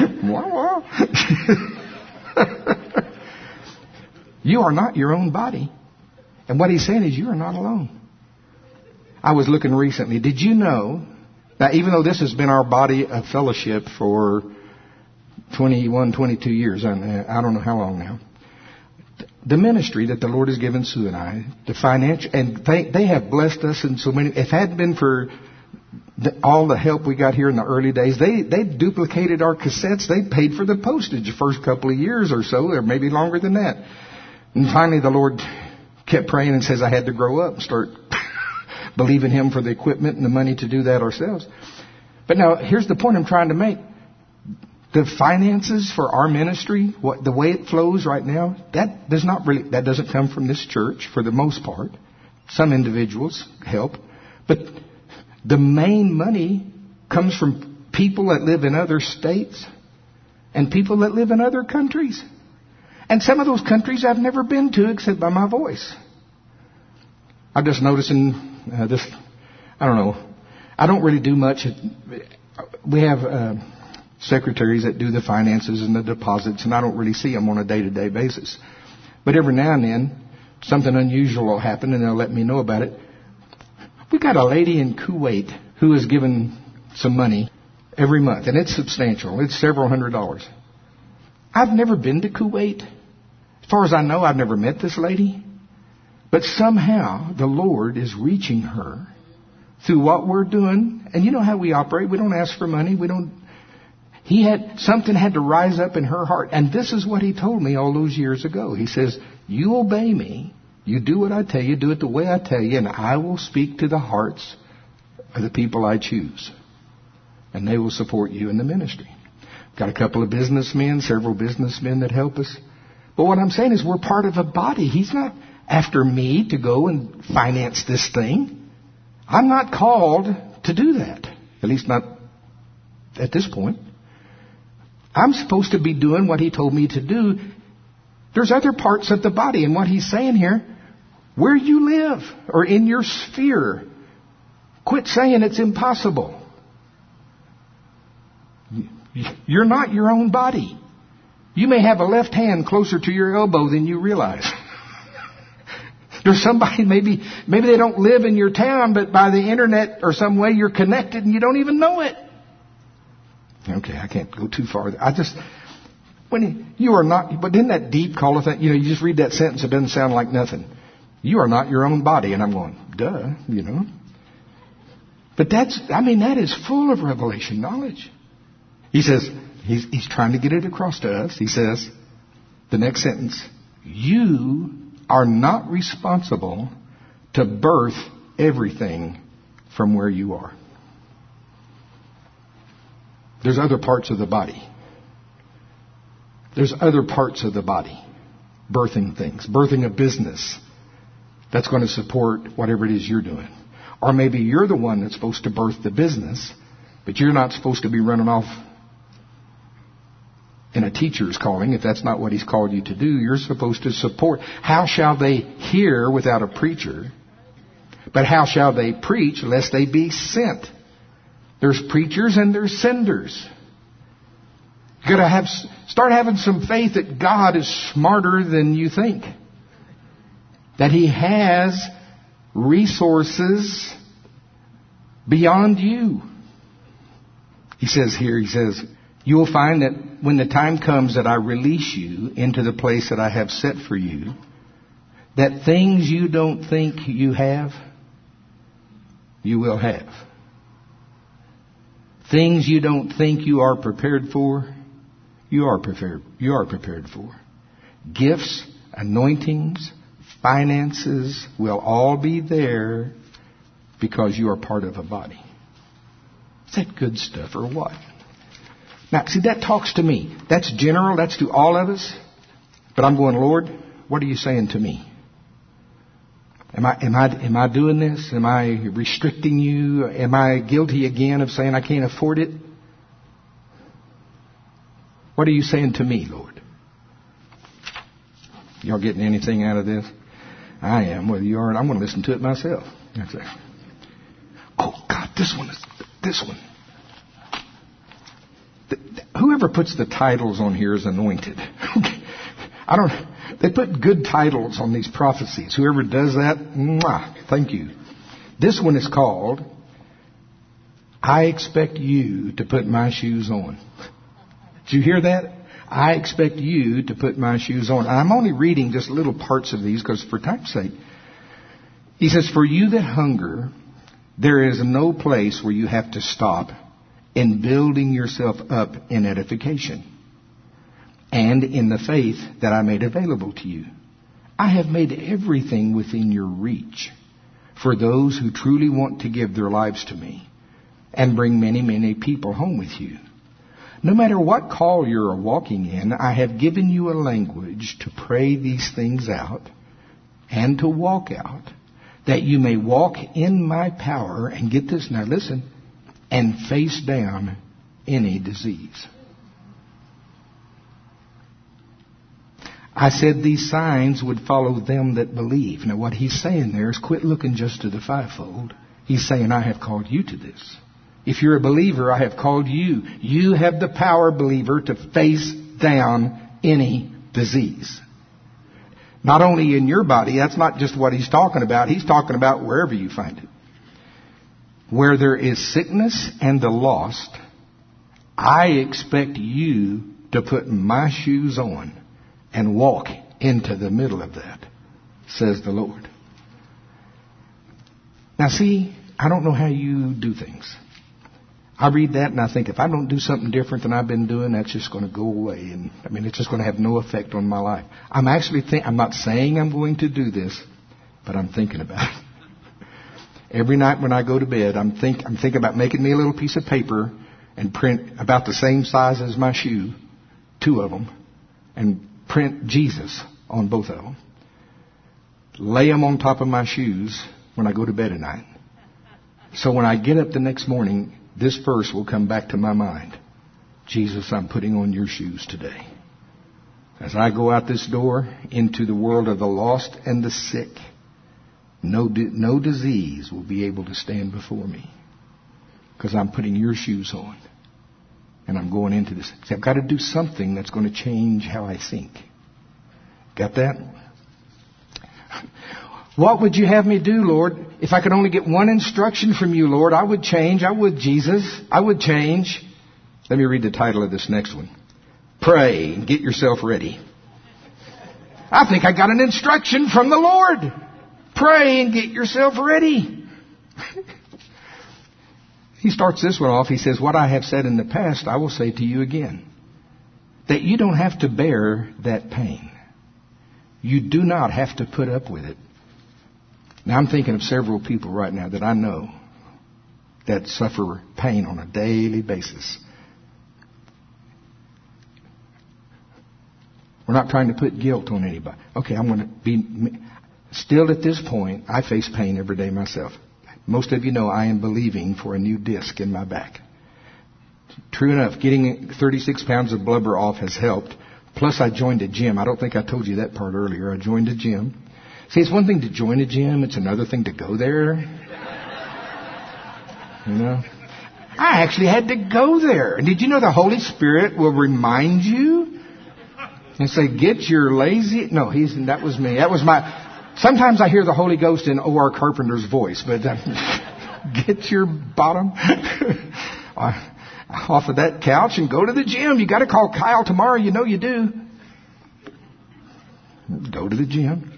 You are not your own body. And what He's saying is you are not alone. I was looking recently. Did you know... Now, even though this has been our body of fellowship for 21, 22 years, I don't know how long now, the ministry that the Lord has given Sue and I, the financial, and they have blessed us in so many. If it hadn't been for all the help we got here in the early days, they duplicated our cassettes. They paid for the postage the first couple of years or so, or maybe longer than that. And finally, the Lord kept praying and says I had to grow up and start believing Him for the equipment and the money to do that ourselves. But now, here's the point I'm trying to make. The finances for our ministry, the way it flows right now, that doesn't come from this church for the most part. Some individuals help. But the main money comes from people that live in other states and people that live in other countries. And some of those countries I've never been to except by my voice. I'm just noticing this, I don't know. I don't really do much. We have secretaries that do the finances and the deposits, and I don't really see them on a day-to-day basis. But every now and then, something unusual will happen, and they'll let me know about it. We got a lady in Kuwait who is given some money every month, and it's substantial. It's several $100s. I've never been to Kuwait. As far as I know, I've never met this lady. But somehow the Lord is reaching her through what we're doing. And you know how we operate. We don't ask for money. Something had to rise up in her heart. And this is what He told me all those years ago. He says, you obey me. You do what I tell you, do it the way I tell you, and I will speak to the hearts of the people I choose. And they will support you in the ministry. Got a couple of businessmen, several businessmen that help us. But what I'm saying is we're part of a body. He's not after me to go and finance this thing. I'm not called to do that. At least not at this point. I'm supposed to be doing what He told me to do. There's other parts of the body. And what He's saying here, where you live or in your sphere, quit saying it's impossible. You're not your own body. You may have a left hand closer to your elbow than you realize. There's somebody, maybe they don't live in your town, but by the internet or some way you're connected and you don't even know it. Okay, I can't go too far. You are not, but isn't that deep call of that? You just read that sentence, it doesn't sound like nothing. You are not your own body. And I'm going, duh, But that is full of revelation knowledge. He says, he's trying to get it across to us. He says, the next sentence, you are not responsible to birth everything from where you are. There's other parts of the body. There's other parts of the body birthing things, birthing a business that's going to support whatever it is you're doing. Or maybe you're the one that's supposed to birth the business, but you're not supposed to be running off in a teacher's calling. If that's not what He's called you to do, you're supposed to support. How shall they hear without a preacher? But how shall they preach lest they be sent? There's preachers and there's senders. You've got to start having some faith that God is smarter than you think. That He has resources beyond you. He says, you will find that when the time comes that I release you into the place that I have set for you, that things you don't think you have, you will have. Things you don't think you are prepared for, you are prepared for. Gifts, anointings, finances will all be there because you are part of a body. Is that good stuff or what? Now, see, that talks to me. That's general. That's to all of us. But I'm going, Lord, what are you saying to me? Am I doing this? Am I restricting you? Am I guilty again of saying I can't afford it? What are you saying to me, Lord? Y'all getting anything out of this? I am. Whether you aren't, I'm going to listen to it myself. That's it. Oh, God, this one. Whoever puts the titles on here is anointed. They put good titles on these prophecies. Whoever does that, thank you. This one is called, I expect you to put my shoes on. Did you hear that? I expect you to put my shoes on. I'm only reading just little parts of these because for time's sake. He says, for you that hunger, there is no place where you have to stop in building yourself up in edification and in the faith that I made available to you. I have made everything within your reach for those who truly want to give their lives to me and bring many, many people home with you. No matter what call you're walking in, I have given you a language to pray these things out and to walk out, that you may walk in my power and get this, now listen, and face down any disease. I said these signs would follow them that believe. Now what he's saying there is quit looking just to the fivefold. He's saying, I have called you to this. If you're a believer, I have called you. You have the power, believer, to face down any disease. Not only in your body, that's not just what he's talking about. He's talking about wherever you find it. Where there is sickness and the lost, I expect you to put my shoes on and walk into the middle of that, says the Lord. Now see, I don't know how you do things. I read that and I think if I don't do something different than I've been doing, that's just going to go away. And it's just going to have no effect on my life. I'm not saying I'm going to do this, but I'm thinking about it. Every night when I go to bed, I'm thinking about making me a little piece of paper and print about the same size as my shoe, 2 of them, and print Jesus on both of them. Lay them on top of my shoes when I go to bed at night. So when I get up the next morning, this verse will come back to my mind. Jesus, I'm putting on your shoes today. As I go out this door into the world of the lost and the sick, no disease will be able to stand before me, because I'm putting your shoes on and I'm going into this. See, I've got to do something that's going to change how I think. Got that? What would you have me do, Lord? If I could only get one instruction from you, Lord, I would change. I would, Jesus. I would change. Let me read the title of this next one. Pray and get yourself ready. I think I got an instruction from the Lord. Pray and get yourself ready. He starts this one off. He says, what I have said in the past, I will say to you again. That you don't have to bear that pain. You do not have to put up with it. Now, I'm thinking of several people right now that I know that suffer pain on a daily basis. We're not trying to put guilt on anybody. Okay, I'm going to be... Still at this point, I face pain every day myself. Most of you know I am believing for a new disc in my back. True enough, getting 36 pounds of blubber off has helped. Plus, I joined a gym. I don't think I told you that part earlier. I joined a gym. See, it's one thing to join a gym. It's another thing to go there. You know? I actually had to go there. And did you know the Holy Spirit will remind you and say, get your lazy... No, that was me. That was my... Sometimes I hear the Holy Ghost in O.R. Carpenter's voice, but get your bottom off of that couch and go to the gym. You got to call Kyle tomorrow. You know you do. Go to the gym.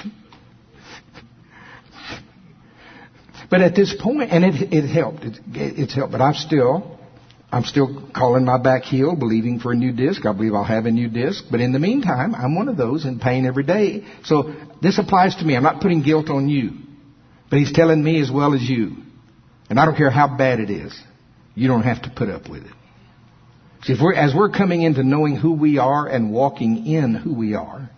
But at this point, and it helped. It's helped. But I'm still calling my back heel, believing for a new disc. I believe I'll have a new disc. But in the meantime, I'm one of those in pain every day. So this applies to me. I'm not putting guilt on you. But he's telling me as well as you. And I don't care how bad it is. You don't have to put up with it. See, as we're coming into knowing who we are and walking in who we are,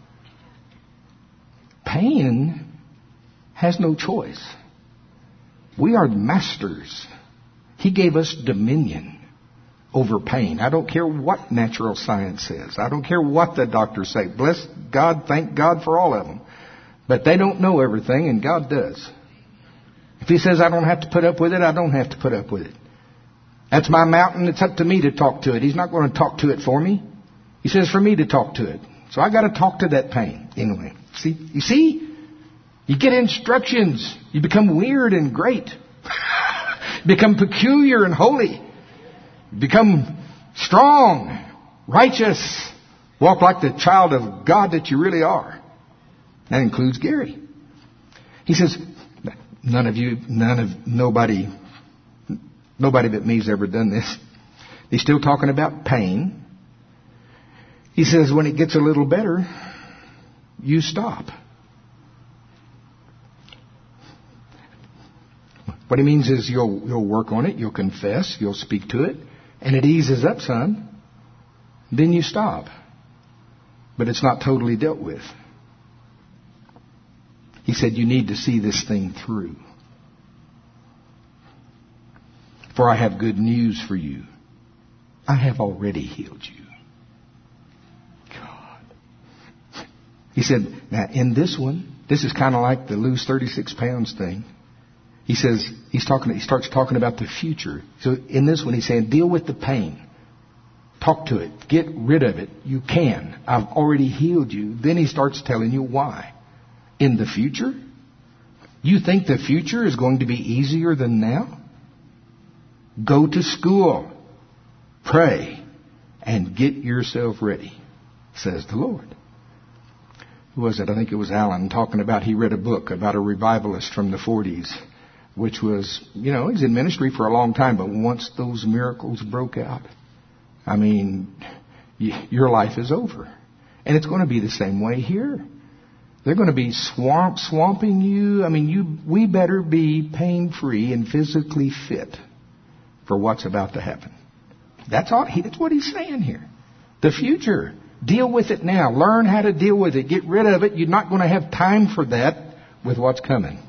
pain has no choice. We are masters. He gave us dominion over pain. I don't care what natural science says. I don't care what the doctors say. Bless God, thank God for all of them. But they don't know everything, and God does. If He says I don't have to put up with it, I don't have to put up with it. That's my mountain. It's up to me to talk to it. He's not going to talk to it for me. He says for me to talk to it. So I got to talk to that pain. Anyway, see? You see? You get instructions. You become weird and great. Become peculiar and holy. Become strong, righteous. Walk like the child of God that you really are. That includes Gary. He says, nobody but me's ever done this. He's still talking about pain. He says, when it gets a little better, you stop. What he means is you'll work on it, you'll confess, you'll speak to it, and it eases up some. Then you stop. But it's not totally dealt with. He said you need to see this thing through. For I have good news for you. I have already healed you. God. He said, now in this one, this is kind of like the lose 36 pounds thing. He says, he starts talking about the future. So in this one, he's saying, deal with the pain. Talk to it. Get rid of it. You can. I've already healed you. Then he starts telling you why. In the future? You think the future is going to be easier than now? Go to school. Pray. And get yourself ready, says the Lord. Who was it? I think it was Alan talking about, he read a book about a revivalist from the 40s. Which was, he's in ministry for a long time, but once those miracles broke out, I mean, your life is over. And it's going to be the same way here. They're going to be swamping you. I mean, we better be pain-free and physically fit for what's about to happen. That's what he's saying here. The future. Deal with it now. Learn how to deal with it. Get rid of it. You're not going to have time for that with what's coming.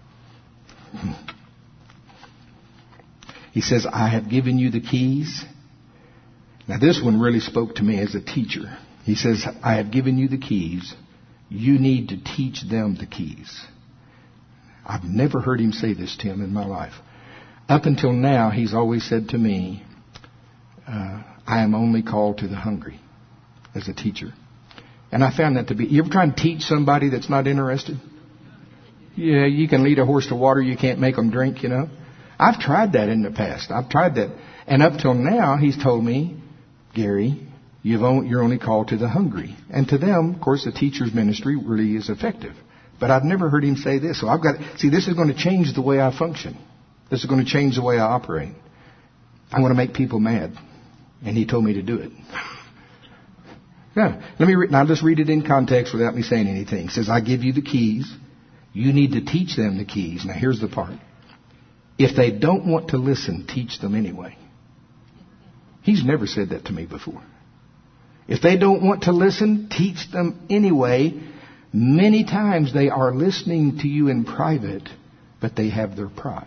He says, I have given you the keys. Now this one really spoke to me as a teacher. He says, I have given you the keys. You need to teach them the keys. I've never heard him say this, Tim, in my life. Up until now, he's always said to me, I am only called to the hungry as a teacher. And I found that to be... You ever try and teach somebody that's not interested? Yeah, you can lead a horse to water, you can't make them drink, you know. I've tried that in the past. I've tried that. And up till now, he's told me, Gary, you're only called to the hungry. And to them, of course, the teacher's ministry really is effective. But I've never heard him say this. So this is going to change the way I function. This is going to change the way I operate. I'm going to make people mad. And he told me to do it. Yeah. I'll just read it in context without me saying anything. It says, I give you the keys. You need to teach them the keys. Now here's the part. If they don't want to listen, teach them anyway. He's never said that to me before. If they don't want to listen, teach them anyway. Many times they are listening to you in private, but they have their pride.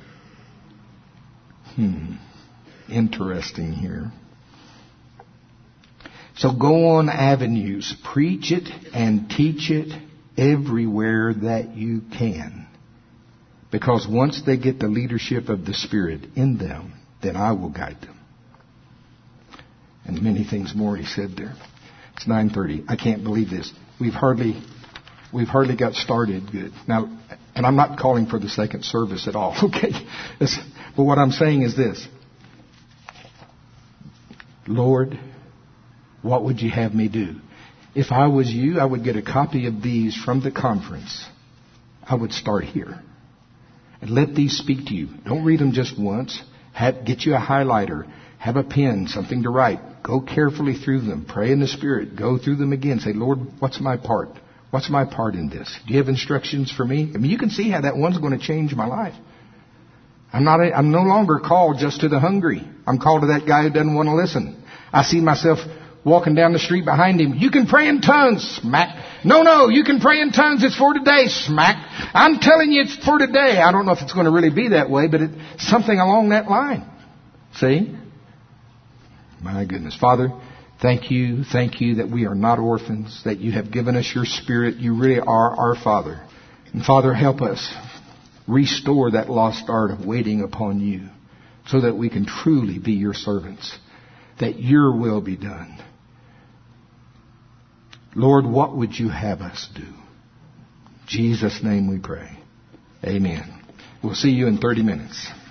Interesting here. So go on avenues. Preach it and teach it everywhere that you can. Because once they get the leadership of the Spirit in them, then I will guide them. And many things more he said there. It's 9:30. I can't believe this. We've hardly got started good. Now, and I'm not calling for the second service at all, okay? But what I'm saying is this. Lord, what would you have me do? If I was you, I would get a copy of these from the conference. I would start here. And let these speak to you. Don't read them just once. Get you a highlighter. Have a pen, something to write. Go carefully through them. Pray in the Spirit. Go through them again. Say, Lord, what's my part? What's my part in this? Do you have instructions for me? I mean, you can see how that one's going to change my life. I'm no longer called just to the hungry. I'm called to that guy who doesn't want to listen. I see myself walking down the street behind him. You can pray in tongues. Smack. No, you can pray in tongues. It's for today. Smack. I'm telling you it's for today. I don't know if it's going to really be that way, but it's something along that line. See? My goodness. Father, thank you that we are not orphans, that you have given us your Spirit. You really are our Father. And Father, help us restore that lost art of waiting upon you so that we can truly be your servants, that your will be done. Lord, what would you have us do? In Jesus' name we pray. Amen. We'll see you in 30 minutes.